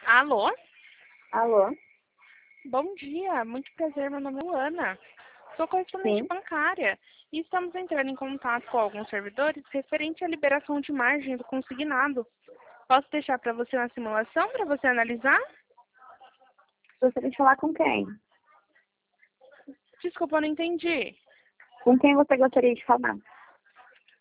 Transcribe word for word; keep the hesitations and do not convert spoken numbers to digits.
Alô? Alô? Bom dia, muito prazer, meu nome é Luana. Sou correspondente Sim. bancária e estamos entrando em contato com alguns servidores referente à liberação de margem do consignado. Posso deixar para você uma simulação para você analisar? Gostaria de falar com quem? Desculpa, eu não entendi. Com quem você gostaria de falar?